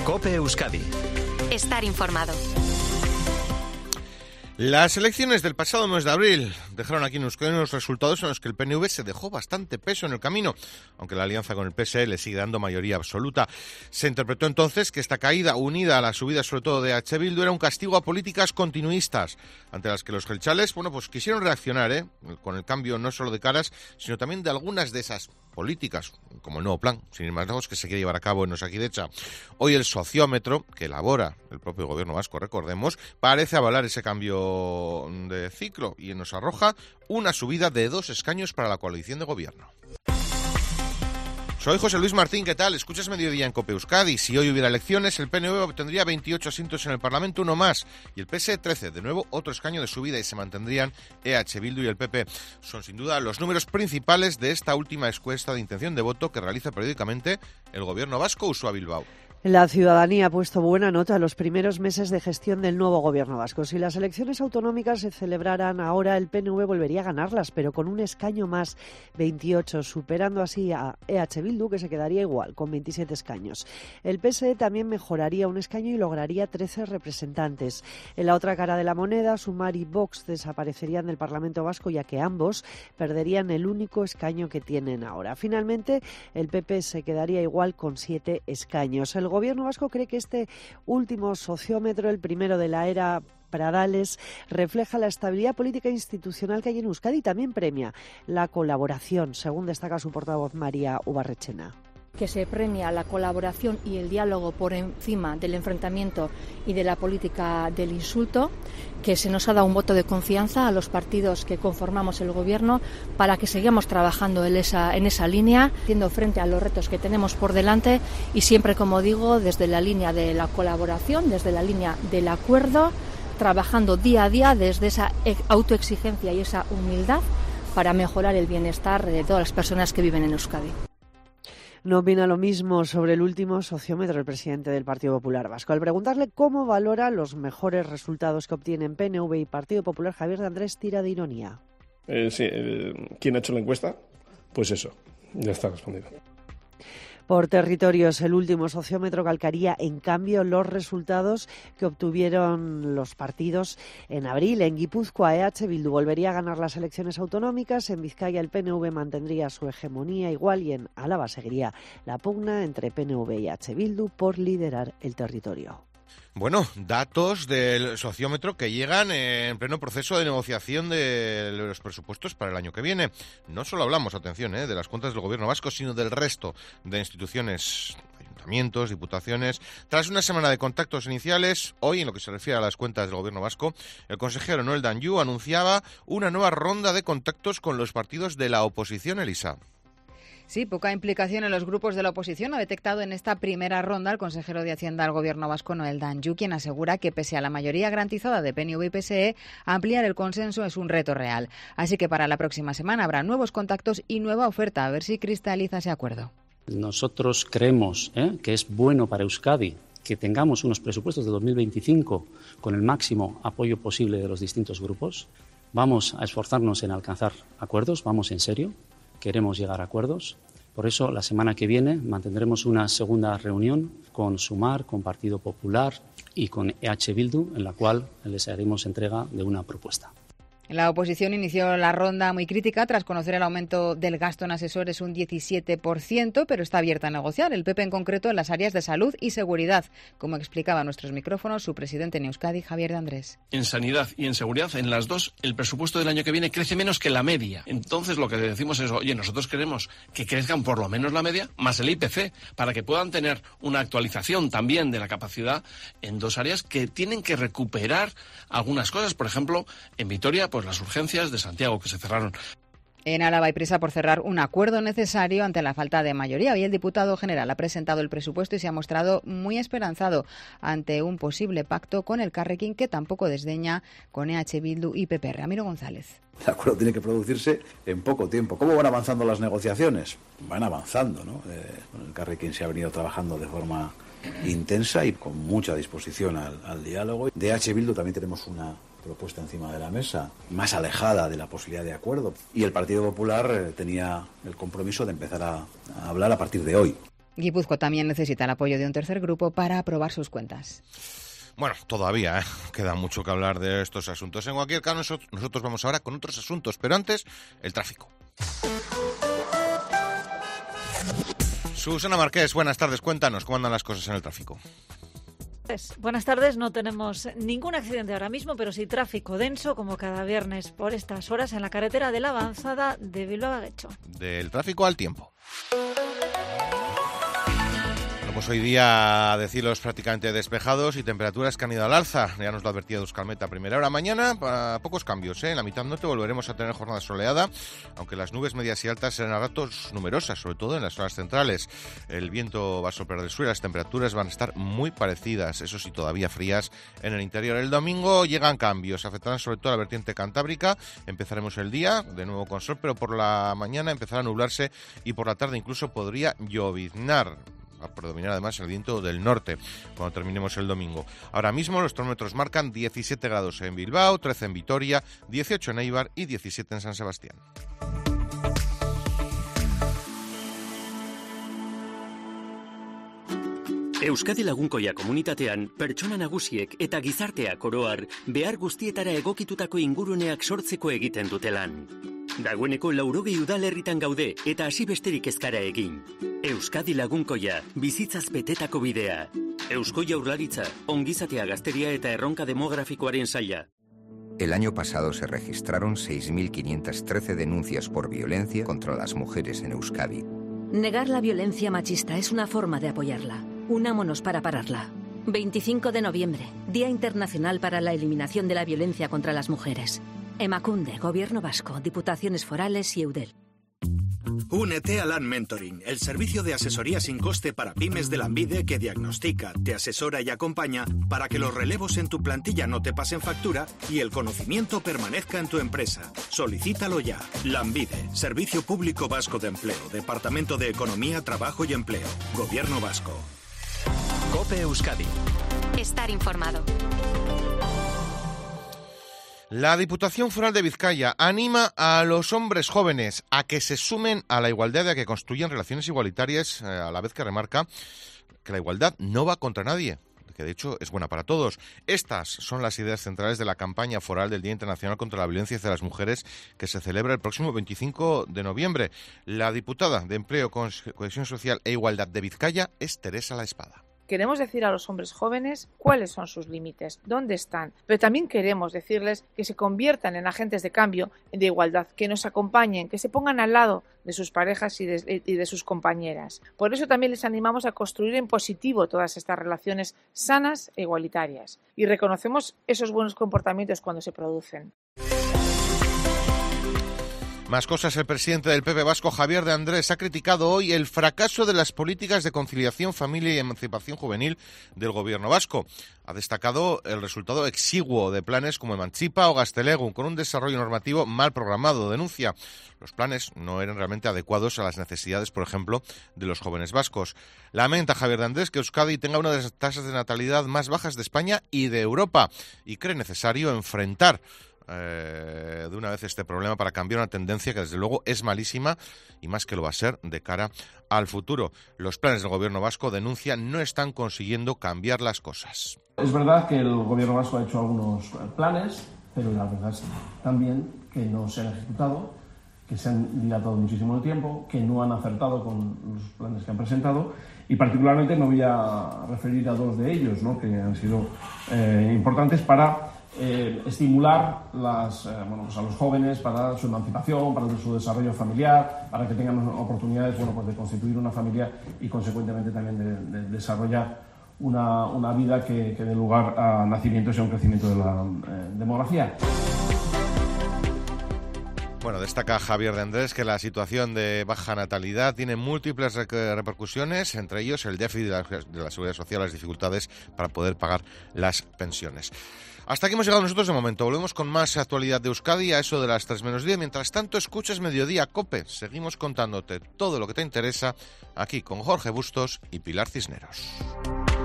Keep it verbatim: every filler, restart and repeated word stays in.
COPE Euskadi. Estar informado. Las elecciones del pasado mes de abril dejaron aquí en Euskadi unos resultados en los que el P N V se dejó bastante peso en el camino, aunque la alianza con el P S E le sigue dando mayoría absoluta. Se interpretó entonces que esta caída, unida a la subida sobre todo de H. Bildu, era un castigo a políticas continuistas, ante las que los jeltzales, bueno, pues quisieron reaccionar, ¿eh? con el cambio no solo de caras, sino también de algunas de esas políticas, como el nuevo plan, sin ir más lejos, que se quiere llevar a cabo en Osakidecha. Hoy el sociómetro, que elabora el propio gobierno vasco, recordemos, parece avalar ese cambio de ciclo y nos arroja una subida de dos escaños para la coalición de gobierno. Soy José Luis Martín, ¿qué tal? Escuchas Mediodía en COPE Euskadi. Si hoy hubiera elecciones, el P N V obtendría veintiocho asientos en el Parlamento, uno más, y el P S E trece. De nuevo, otro escaño de subida y se mantendrían E H Bildu y el P P. Son sin duda los números principales de esta última encuesta de intención de voto que realiza periódicamente el gobierno vasco, Uxue Bilbao. La ciudadanía ha puesto buena nota a los primeros meses de gestión del nuevo gobierno vasco. Si las elecciones autonómicas se celebraran ahora, el P N V volvería a ganarlas, pero con un escaño más, veintiocho, superando así a E H Bildu, que se quedaría igual, con veintisiete escaños. El P S E también mejoraría un escaño y lograría trece representantes. En la otra cara de la moneda, Sumar y Vox desaparecerían del Parlamento vasco, ya que ambos perderían el único escaño que tienen ahora. Finalmente, el P P se quedaría igual con siete escaños. El El gobierno vasco cree que este último sociómetro, el primero de la era Pradales, refleja la estabilidad política e institucional que hay en Euskadi y también premia la colaboración, según destaca su portavoz María Ubarretxena. Que se premia la colaboración y el diálogo por encima del enfrentamiento y de la política del insulto, que se nos ha dado un voto de confianza a los partidos que conformamos el Gobierno para que sigamos trabajando en esa, en esa línea, haciendo frente a los retos que tenemos por delante y siempre, como digo, desde la línea de la colaboración, desde la línea del acuerdo, trabajando día a día desde esa autoexigencia y esa humildad para mejorar el bienestar de todas las personas que viven en Euskadi. No opina lo mismo sobre el último sociómetro el presidente del Partido Popular Vasco. Al preguntarle cómo valora los mejores resultados que obtienen P N V y Partido Popular, Javier de Andrés tira de ironía. Eh, sí, eh, ¿quién ha hecho la encuesta? Pues eso, ya está respondido. Por territorios, el último sociómetro calcaría, en cambio, los resultados que obtuvieron los partidos en abril. En Guipúzcoa, E H Bildu volvería a ganar las elecciones autonómicas, en Vizcaya el P N V mantendría su hegemonía igual y en Álava seguiría la pugna entre P N V y E H Bildu por liderar el territorio. Bueno, datos del sociómetro que llegan en pleno proceso de negociación de los presupuestos para el año que viene. No solo hablamos, atención, ¿eh? de las cuentas del gobierno vasco, sino del resto de instituciones, ayuntamientos, diputaciones. Tras una semana de contactos iniciales, hoy, en lo que se refiere a las cuentas del gobierno vasco, el consejero Noel Danjou anunciaba una nueva ronda de contactos con los partidos de la oposición, Elisa. Sí, poca implicación en los grupos de la oposición ha detectado en esta primera ronda el consejero de Hacienda del Gobierno vasco, Noel Danjou, quien asegura que pese a la mayoría garantizada de P N V y P S E, ampliar el consenso es un reto real. Así que para la próxima semana habrá nuevos contactos y nueva oferta, a ver si cristaliza ese acuerdo. Nosotros creemos ¿eh? que es bueno para Euskadi que tengamos unos presupuestos de dos mil veinticinco con el máximo apoyo posible de los distintos grupos. Vamos a esforzarnos en alcanzar acuerdos, vamos en serio. Queremos llegar a acuerdos. Por eso, la semana que viene mantendremos una segunda reunión con Sumar, con Partido Popular y con E H Bildu, en la cual les haremos entrega de una propuesta. La oposición inició la ronda muy crítica tras conocer el aumento del gasto en asesores un diecisiete por ciento, pero está abierta a negociar. El P P en concreto en las áreas de salud y seguridad, como explicaba a nuestros micrófonos su presidente en Euskadi, Javier de Andrés. En sanidad y en seguridad, en las dos, el presupuesto del año que viene crece menos que la media. Entonces lo que decimos es, oye, nosotros queremos que crezcan por lo menos la media, más el I P C, para que puedan tener una actualización también de la capacidad en dos áreas que tienen que recuperar algunas cosas. Por ejemplo, en Vitoria, pues las urgencias de Santiago que se cerraron. En Álava hay prisa por cerrar un acuerdo necesario ante la falta de mayoría. Hoy el diputado general ha presentado el presupuesto y se ha mostrado muy esperanzado ante un posible pacto con el Carrequín, que tampoco desdeña con E H Bildu y P P. Ramiro González. El acuerdo tiene que producirse en poco tiempo. ¿Cómo van avanzando las negociaciones? Van avanzando, ¿no? Eh, con el Carrequín se ha venido trabajando de forma intensa y con mucha disposición al, al diálogo. De E H Bildu también tenemos una propuesta encima de la mesa, más alejada de la posibilidad de acuerdo. Y el Partido Popular eh, tenía el compromiso de empezar a, a hablar a partir de hoy. Guipúzcoa también necesita el apoyo de un tercer grupo para aprobar sus cuentas. Bueno, todavía ¿eh? queda mucho que hablar de estos asuntos. En cualquier caso, nosotros vamos ahora con otros asuntos, pero antes, el tráfico. Susana Marqués, buenas tardes. Cuéntanos, ¿cómo andan las cosas en el tráfico? Buenas tardes, no tenemos ningún accidente ahora mismo, pero sí tráfico denso como cada viernes por estas horas en la carretera de la Avanzada de Bilbao a Getxo. Del tráfico al tiempo. Pues hoy día, decirlos prácticamente despejados y temperaturas que han ido al alza. Ya nos lo ha advertido Euskalmet a primera hora. Mañana, para pocos cambios, ¿eh? En la mitad norte volveremos a tener jornada soleada, aunque las nubes medias y altas serán a ratos numerosas, sobre todo en las zonas centrales. El viento va a soplar del sur y las temperaturas van a estar muy parecidas, eso sí, todavía frías en el interior. El domingo llegan cambios, afectarán sobre todo a la vertiente cantábrica. Empezaremos el día de nuevo con sol, pero por la mañana empezará a nublarse y por la tarde incluso podría lloviznar. Va a predominar además el viento del norte cuando terminemos el domingo. Ahora mismo los termómetros marcan diecisiete grados en Bilbao, trece en Vitoria, dieciocho en Eibar y diecisiete en San Sebastián. Euskadi Lagunkoia komunitatean pertsona nagusiek eta gizarteak oroar behar guztietara egokitutako inguruneak sortzeko egiten dute lan. Dagoeneko laurogei udalerritan gaude eta hasi besterik ez gara egin. Euskadi Lagunkoia, bizitzaz betetako bidea. Eusko Jaurlaritza, ongizatea gazteria eta erronka demografikoaren saila. El año pasado se registraron seis mil quinientas trece denuncias por violencia contra las mujeres en Euskadi. Negar la violencia machista es una forma de apoyarla. Unámonos para pararla. veinticinco de noviembre, Día Internacional para la Eliminación de la Violencia contra las Mujeres. Emakunde, Gobierno Vasco, Diputaciones Forales y Eudel. Únete a LAN Mentoring, el servicio de asesoría sin coste para pymes de Lanbide que diagnostica, te asesora y acompaña para que los relevos en tu plantilla no te pasen factura y el conocimiento permanezca en tu empresa. Solicítalo ya. Lanbide, Servicio Público Vasco de Empleo, Departamento de Economía, Trabajo y Empleo, Gobierno Vasco. COPE Euskadi. Estar informado. La Diputación Foral de Vizcaya anima a los hombres jóvenes a que se sumen a la igualdad y a que construyan relaciones igualitarias, a la vez que remarca que la igualdad no va contra nadie, que de hecho es buena para todos. Estas son las ideas centrales de la campaña foral del Día Internacional contra la Violencia hacia las Mujeres, que se celebra el próximo veinticinco de noviembre. La diputada de Empleo, Cohesión Social e Igualdad de Vizcaya es Teresa La Espada. Queremos decir a los hombres jóvenes cuáles son sus límites, dónde están, pero también queremos decirles que se conviertan en agentes de cambio, de igualdad, que nos acompañen, que se pongan al lado de sus parejas y de, y de sus compañeras. Por eso también les animamos a construir en positivo todas estas relaciones sanas e igualitarias y reconocemos esos buenos comportamientos cuando se producen. Más cosas. El presidente del P P vasco, Javier de Andrés, ha criticado hoy el fracaso de las políticas de conciliación, familia y emancipación juvenil del gobierno vasco. Ha destacado el resultado exiguo de planes como Emancipa o Gaztelegun, con un desarrollo normativo mal programado. Denuncia: los planes no eran realmente adecuados a las necesidades, por ejemplo, de los jóvenes vascos. Lamenta Javier de Andrés que Euskadi tenga una de las tasas de natalidad más bajas de España y de Europa y cree necesario enfrentar Eh, de una vez este problema para cambiar una tendencia que desde luego es malísima y más que lo va a ser de cara al futuro. Los planes del gobierno vasco, denuncia, no están consiguiendo cambiar las cosas. Es verdad que el gobierno vasco ha hecho algunos planes, pero la verdad es también que no se han ejecutado, que se han dilatado muchísimo el tiempo, que no han acertado con los planes que han presentado, y particularmente me voy a referir a dos de ellos, ¿no?, que han sido eh, importantes para Eh, estimular las, eh, bueno, pues a los jóvenes para su emancipación, para su desarrollo familiar, para que tengan oportunidades, bueno, pues de constituir una familia y consecuentemente también de, de desarrollar una, una vida que, que dé lugar a nacimientos y a un crecimiento de la eh, demografía. Bueno, destaca Javier de Andrés que la situación de baja natalidad tiene múltiples repercusiones, entre ellos el déficit de la, de la seguridad social, las dificultades para poder pagar las pensiones. Hasta aquí hemos llegado nosotros de momento. Volvemos con más actualidad de Euskadi a eso de las tres menos diez. Mientras tanto, escuchas Mediodía COPE. Seguimos contándote todo lo que te interesa aquí con Jorge Bustos y Pilar Cisneros.